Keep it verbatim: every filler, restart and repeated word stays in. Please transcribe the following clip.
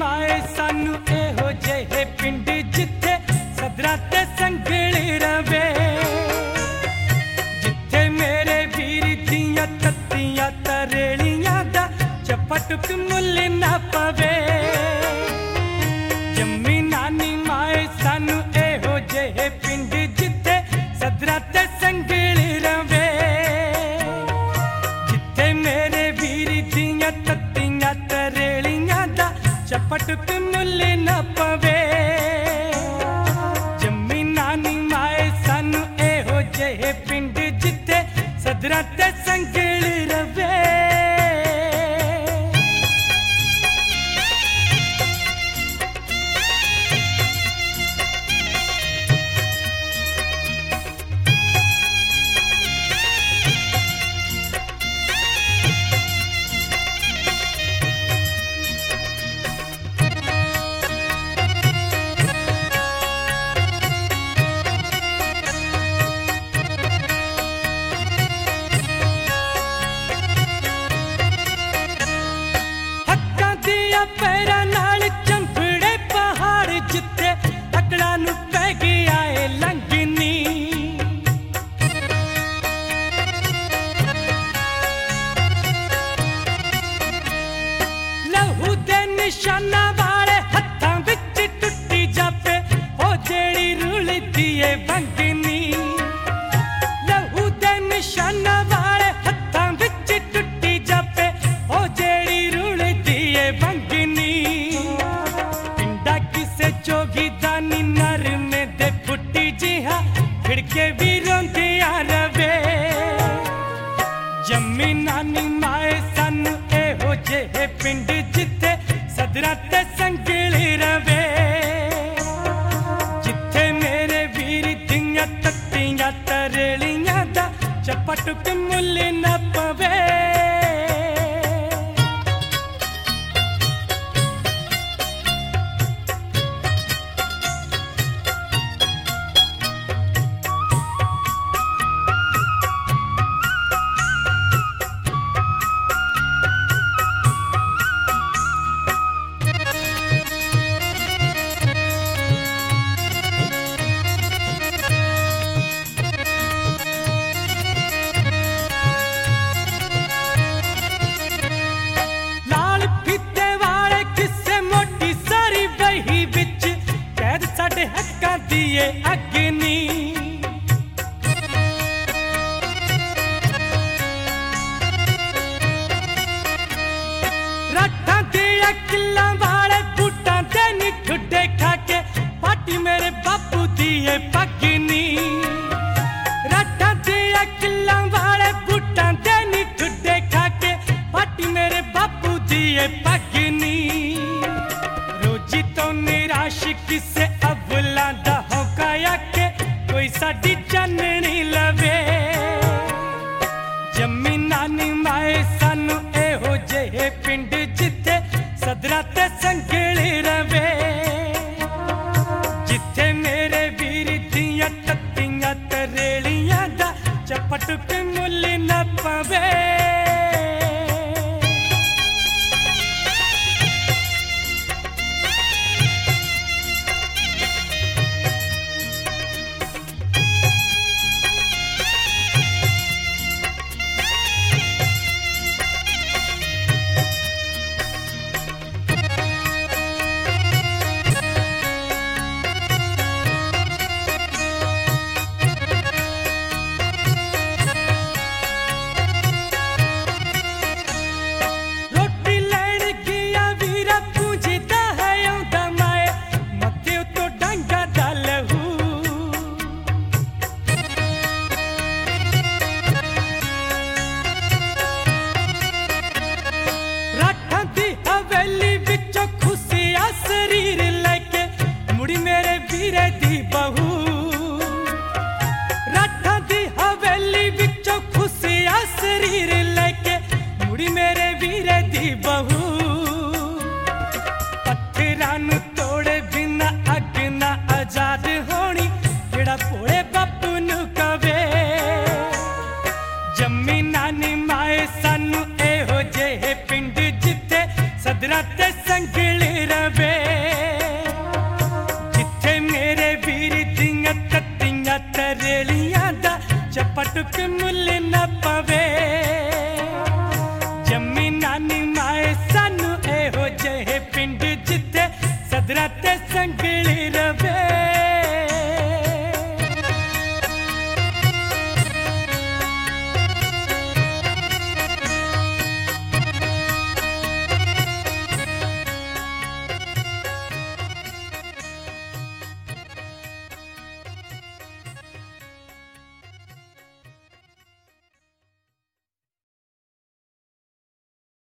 माए सानू एहो जेहे पिंड जिथे सदरा ते संगली रवे, जिथे मेरे वीर दियां तत्तियां तरेलियां दा चपटुक मुल ना पवे। जम्मी नानी माए सानू एहो जेहे पिंड जिथे सदरा ते संगली रवे, जिथे मेरे वीर दियां तत्तियां तरेलियां दा चपटुक मुल न पवे। जम्मी नानी माए सानू एहो जेहे पिंड जिथे सदरा ते संगली रवे। पैरा नाल चंफड़े पहाड़ जिथे अकड़ा नू पै गया है लंघनी, लहू दे निशाना वाले हत्थां विच टुटी जापे ओ जेड़ी रुलदी है बंगनी। लहू दे निशाना वाले हत्थां विच टुटी जापे ओ जेड़ी रुलदी है बंगनी। पिंडा किसे जोगी दानी नरमे दे फुटी जिहा खिड़के भी रोंदिया रवे। जम्मी नानी माए सानू एहो जेहे पिंड जिथे सदरा ते संगली रवे, जिथे मेरे वीर दियां तत्तियां तरेलियां दा चपटुक मुल न पवे। हक्कां दिए अग्नि राठां दिया किल्लां वाले बूटां दे नी ठुड्डे खाके पाटी मेरे बापू दिए पगनी। राठां दिया किल्लां वाले बूटां दे नी ठुड्डे खाके पाटी मेरे बापू दिए पगनी। रोजी तो निराश किसे अबला दा होकाया के कोई साडी चाननी लवे। जम्मी नानी माए सानू एहो जेहे पिंड जिथे सदरा ते संगली रवे, जिथे मेरे वीर दियां तत्तियां तरेलियां दा चपटुक मुल न पवे। चपटक मुल न पवे